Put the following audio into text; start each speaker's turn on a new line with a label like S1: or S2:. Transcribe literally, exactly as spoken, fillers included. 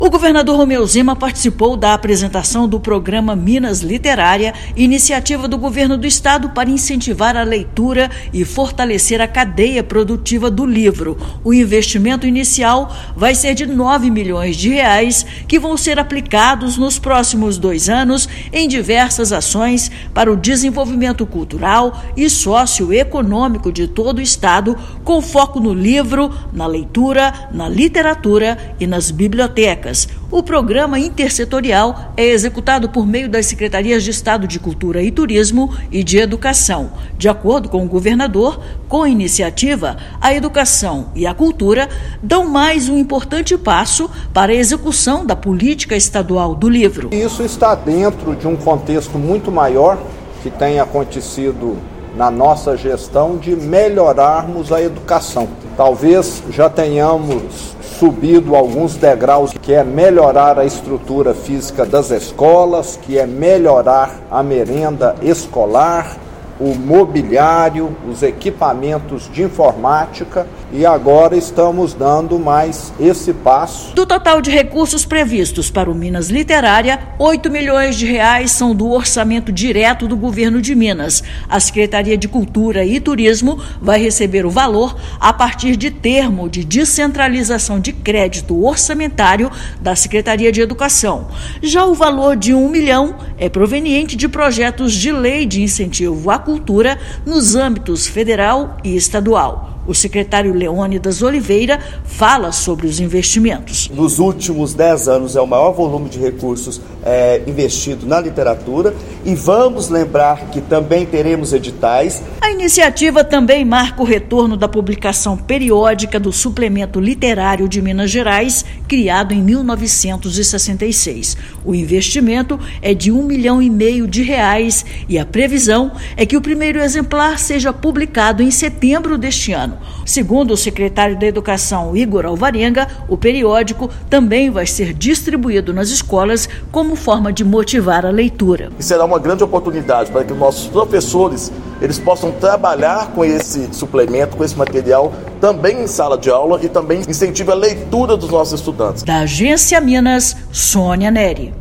S1: O governador Romeu Zema participou da apresentação do programa Minas Literária, iniciativa do governo do estado para incentivar a leitura e fortalecer a cadeia produtiva do livro. O investimento inicial vai ser de nove milhões de reais, que vão ser aplicados nos próximos dois anos em diversas ações para o desenvolvimento cultural e socioeconômico de todo o estado, com foco no livro, na leitura, na literatura e nas bibliotecas. O programa intersetorial é executado por meio das Secretarias de Estado de Cultura e Turismo e de Educação. De acordo com o governador, com a iniciativa, a educação e a cultura dão mais um importante passo para a execução da política estadual do livro.
S2: Isso está dentro de um contexto muito maior que tem acontecido na nossa gestão de melhorarmos a educação. Talvez já tenhamos subido alguns degraus, que é melhorar a estrutura física das escolas, que é melhorar a merenda escolar, o mobiliário, os equipamentos de informática, e agora estamos dando mais esse passo.
S1: Do total de recursos previstos para o Minas Literária, oito milhões de reais são do orçamento direto do governo de Minas. A Secretaria de Cultura e Turismo vai receber o valor a partir de termo de descentralização de crédito orçamentário da Secretaria de Educação. Já o valor de um milhão é proveniente de projetos de lei de incentivo à cultura nos âmbitos federal e estadual. O secretário Leônidas Oliveira fala sobre os investimentos.
S3: Nos últimos dez anos é o maior volume de recursos é, investido na literatura, e vamos lembrar que também teremos editais.
S1: A iniciativa também marca o retorno da publicação periódica do Suplemento Literário de Minas Gerais, criado em mil novecentos e sessenta e seis. O investimento é de um milhão e meio de reais e a previsão é que o primeiro exemplar seja publicado em setembro deste ano. Segundo o secretário da Educação, Igor Alvarenga, o periódico também vai ser distribuído nas escolas como forma de motivar a leitura.
S4: E será uma grande oportunidade para que os nossos professores eles possam trabalhar com esse suplemento, com esse material, também em sala de aula, e também incentive a leitura dos nossos estudantes.
S1: Da Agência Minas, Sônia Neri.